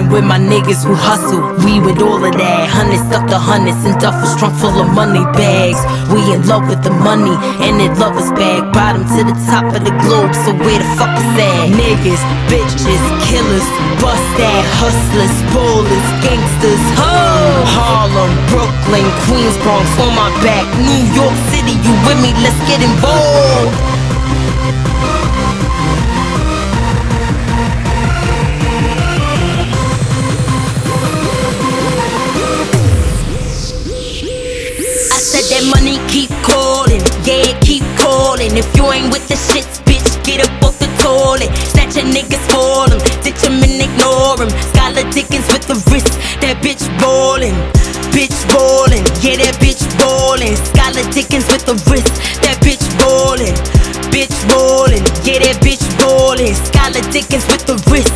Riding with my niggas who hustle. We with all of that. Hundreds stuck to hundreds and duffels trunk full of money bags. We in love with the money and it love us back. Bottom to the top of the globe, so where the fuck is that? Niggas, bitches, killers, bust that, hustlers, ballers, gangsters, ho! Harlem, Brooklyn, Queens, Bronx on my back. New York City, you with me? Let's get involved. That money keep calling, yeah, keep calling. If you ain't with the shits, bitch, get up off the toilet. Snatch your niggas for them, ditch them and ignore them. Skylar Dickens with the wrist, that bitch ballin'. Bitch ballin', yeah, that bitch ballin'. Skylar Dickens with the wrist, that bitch ballin'. Bitch ballin', yeah, that bitch ballin'. Skylar Dickens with the wrist,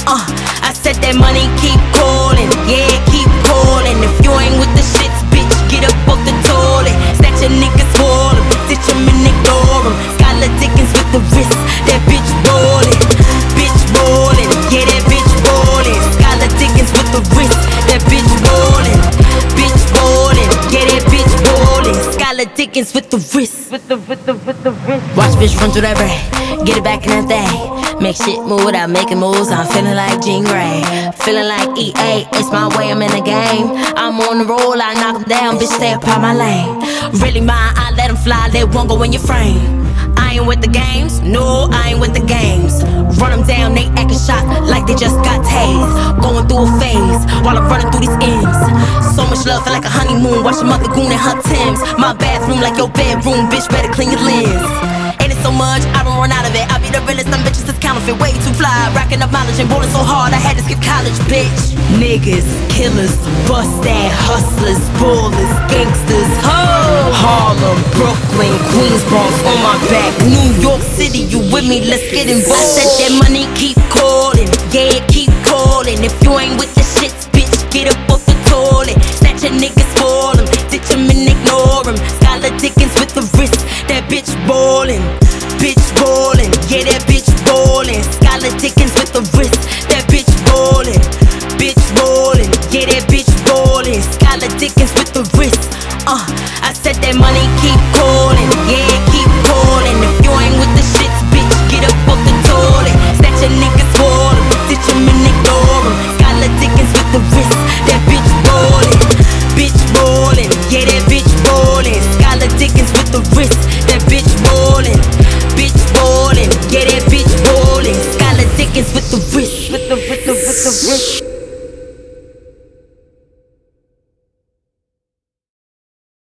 I said that money keep callin', yeah, keep callin'. If you ain't with the shits, bitch, get up off the toilet. Snatch your niggas for them, ditch them and ignore them. Skylar Dickens with the wrist, that bitch ballin'. Bitch ballin', yeah, that bitch ballin'. Skylar Dickens with the wrist, that bitch ballin'. Bitch ballin', yeah, that bitch ballin'. Skylar Dickens with the wrist, with the wrist. Watch bitch run through that bread, get it back in that thing. Make shit move without making moves. I'm feeling like Jean Grey, feeling like EA. It's my way, I'm in the game. I'm on the roll, I knock 'em down. Bitch, stay up out my lane. Really mine, I let 'em fly. Let one go in your frame. I ain't with the games, no, I ain't with the games. Run 'em down, they actin' shocked like they just got tased. Going through a phase while I'm running through these ends. So much love, feel like a honeymoon. Watch your mother goon and her Timbs. My bathroom like your bedroom, bitch, better clean your lens. Ain't it so much, I don't run out of it. I be the realest, them bitches that's counterfeit. Way too fly, racking up mileage and bowling so hard I had to skip college, bitch. Niggas, killers, bust that, hustlers, ballers, gangsters, ho! Harlem, Brooklyn, Queens, Bronx on my back. New York City, you with me? Let's get involved. I said that money keep calling, yeah, keep calling. If you ain't with the shits, bitch, get up off the toilet. Snatch your niggas for them, ditch them and ignore them. Skylar Dickens with the wrist, that bitch ballin'. Bitch ballin', yeah, that bitch ballin'. Skylar Dickens with the wrist, that bitch ballin'. Bitch ballin', yeah, that bitch ballin'. Skylar Dickens with the wrist, I said that money keep